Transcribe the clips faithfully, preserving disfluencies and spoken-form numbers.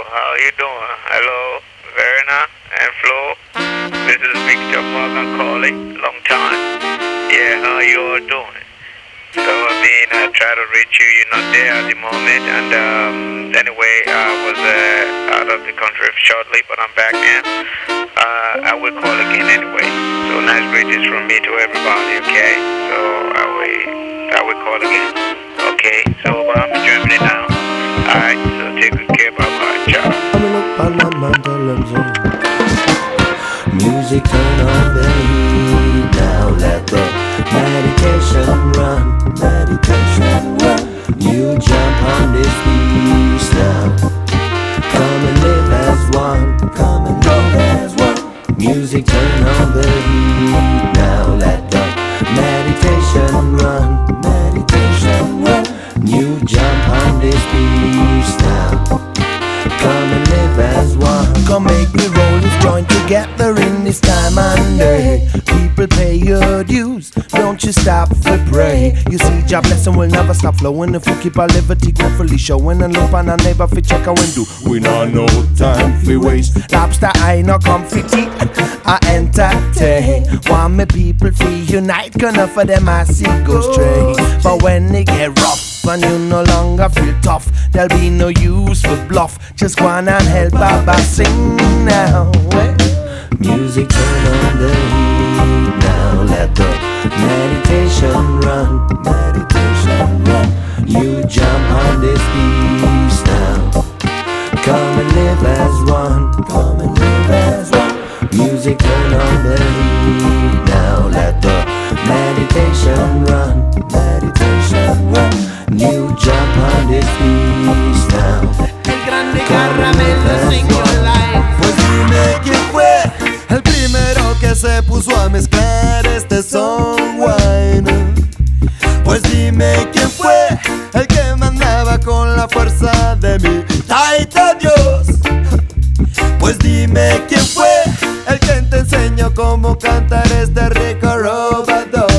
how you doing? Hello, Verna and Flo. This is Victor Morgan calling. Long time. Yeah, how you all doing? So I mean, I try to reach you. You're not there at the moment. And um, anyway, I was uh, out of the country shortly, but I'm back now. Uh, I will call again anyway. So nice greetings from me to everybody. Okay. So I will, I will call again. Okay. So I'm in Germany now. Alright. So take good care. Bye bye. Ciao. Coming up on the mandolin zone. Music turn on the heat. Now let the meditation run. Meditation run. You jump on this beast now. Come and live as one. Come and live as one. Music turn on the heat. Now let the meditation run. Meditation run. You jump on this beast now. Come and live as one. Come make me roll this joint together in this time and day. People pay your dues, don't you stop for pray. You see, job lesson will never stop flowing if we keep our liberty carefully showing. And look on our neighbor fi check how we do. We not no time fi waste. Lobster I no comfy tea, I entertain. Want me people fi unite, gonna for them I see go straight. But when they get rough and you no longer feel tough, there'll be no use for bluff. Just go on and help Baba sing now. Music turn on the heat. Now let the meditation run. Meditation run. You jump on this beast now. Come and live as one. Come and live as one. Music turn on the heat. Now let the meditation run. Meditation run. You jump on this beast now. El grande caramelo sing your life. Pues dime quién fue el primero que se puso a mezclar este son wine. Pues dime quién fue el que mandaba con la fuerza de mi taita Dios. Pues dime quién fue el que te enseñó cómo cantar este rico robadop.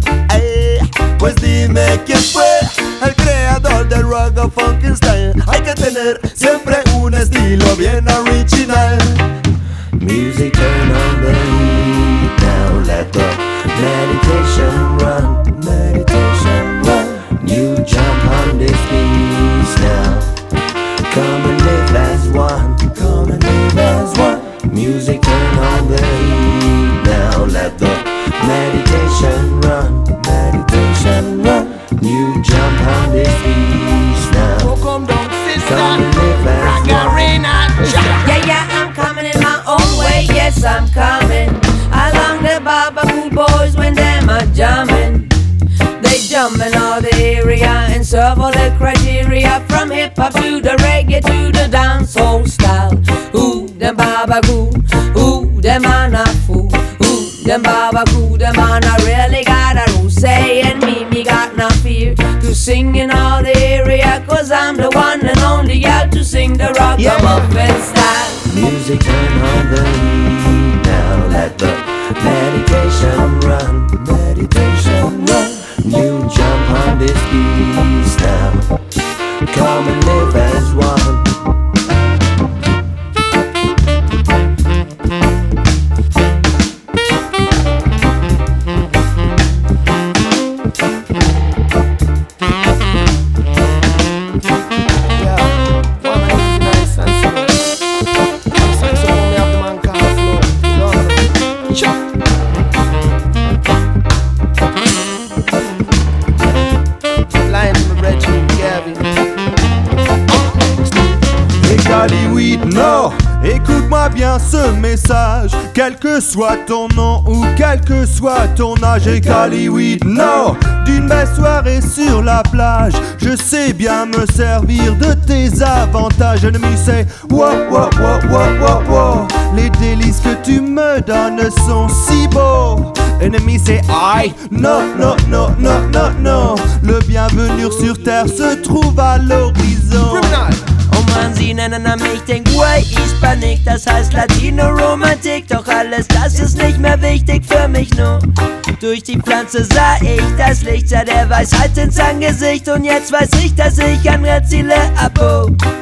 Pues dime quién fue el creador del rock of funky style. Hay que tener siempre un estilo bien original. Music turn on the heat. Now let the meditation run. Meditation run. You jump on this beast now. Come and live as one. Come and live as one. Music turn on the heat. Now let the meditation run. Meditation run. You jump on this beast now. Welcome down, sister. Come and live as Ragarina. Yeah, yeah, I'm coming in my own way. Yes, I'm coming along the Babagoo boys when them are jamming. They jumping all the area and serve all the criteria, from hip hop to the reggae to the dancehall style. Ooh, them Babagoo, ooh, them are not fool. Ooh, them Babagoo, them are not really got a rule. Saying me, me got no fear to sing in all the area, cause I'm the one and only gal to sing the rock Yeah. muffin style. music turn on the heat. Now let the meditation run. Meditation run. You jump on this beast now. Come and live as one. Non, écoute-moi bien ce message. Quel que soit ton nom ou quel que soit ton âge, et Hollywood, non, d'une belle soirée sur la plage, je sais bien me servir de tes avantages. Ennemi, c'est wow, wow, wow, wow, wow, wow. Les délices que tu me donnes sont si beaux. Ennemi, c'est I, non, non, non, non, non, non. Le bienvenu sur terre se trouve à l'horizon. Oh man, sie nennen mich den Guay Hispanic, das heißt Latino-Romantik. Doch alles das ist nicht mehr wichtig für mich, nur durch die Pflanze sah ich das Licht, sah der Weisheit ins Angesicht. Und jetzt weiß ich, dass ich ein Red Ziele abo.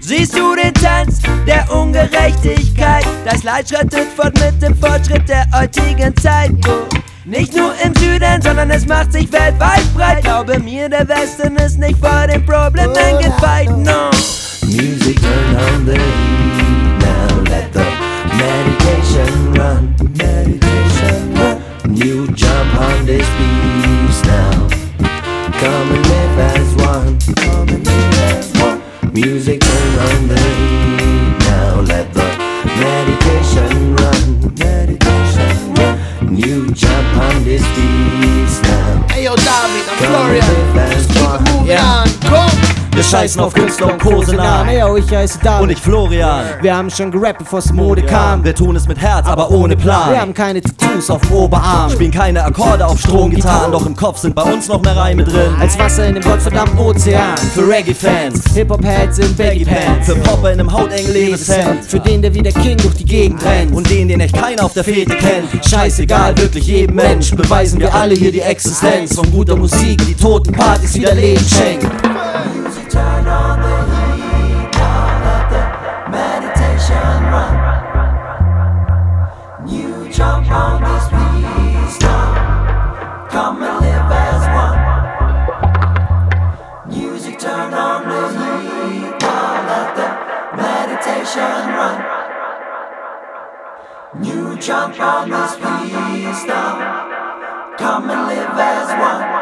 Siehst du den Tanz der Ungerechtigkeit? Das Leid schreitet fort mit dem Fortschritt der heutigen Zeit. Oh. Nicht nur im Süden, sondern es macht sich weltweit breit. Glaube mir, der Westen ist nicht vor den Problemen gefeit, no. Music, turn on the heat now. Let the meditation run. Meditation run. You jump on this beast now. Come and live as one. Come and live as one. Music, turn on the heat now. Let the meditation run. Meditation run. You jump on this beast now. Hey yo, David, I'm Come and Florian. live as Just keep one. it moving Yeah. on. Komm! Wir scheißen auf Künstler und Kosenamen. Yo, ich heiße David. Und ich Florian. Wir haben schon gerappt, bevor's Mode kam. Wir tun es mit Herz, aber ohne Plan. Wir haben keine Tattoos auf dem Oberarm. Spielen keine Akkorde auf Stromgitarren, doch im Kopf sind bei uns noch mehr Reime drin. Als Wasser in dem gottverdammten Ozean. Für Reggae-Fans, Hip-Hop-Heads in Baggy Pants. für Popper in einem hautengen Lebenshemd. Für den, der wie der King durch die Gegend rennt. Und den, den echt keiner auf der Fete kennt. Scheißegal, wirklich jedem Mensch. Beweisen wir alle hier die Existenz von guter Musik, die toten Partys wieder Leben schenkt. Music, turn on the heat now. Let the meditation run. You jump on this beast now. Come and live as one. Music, turn on the heat now. Let the meditation run. You jump on this beast now. Come and live as one.